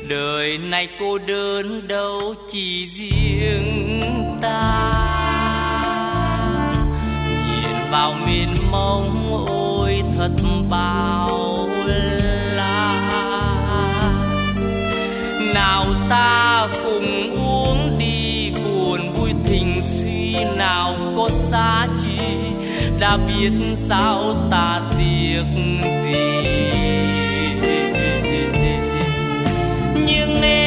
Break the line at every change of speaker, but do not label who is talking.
Đời này cô đơn đâu chỉ riêng ta, nhìn vào miền mông ôi thật bao la. Nào ta cùng uống đi buồn vui tình si, nào có xa chi đã biết sao ta tiếc gì. Nhưng em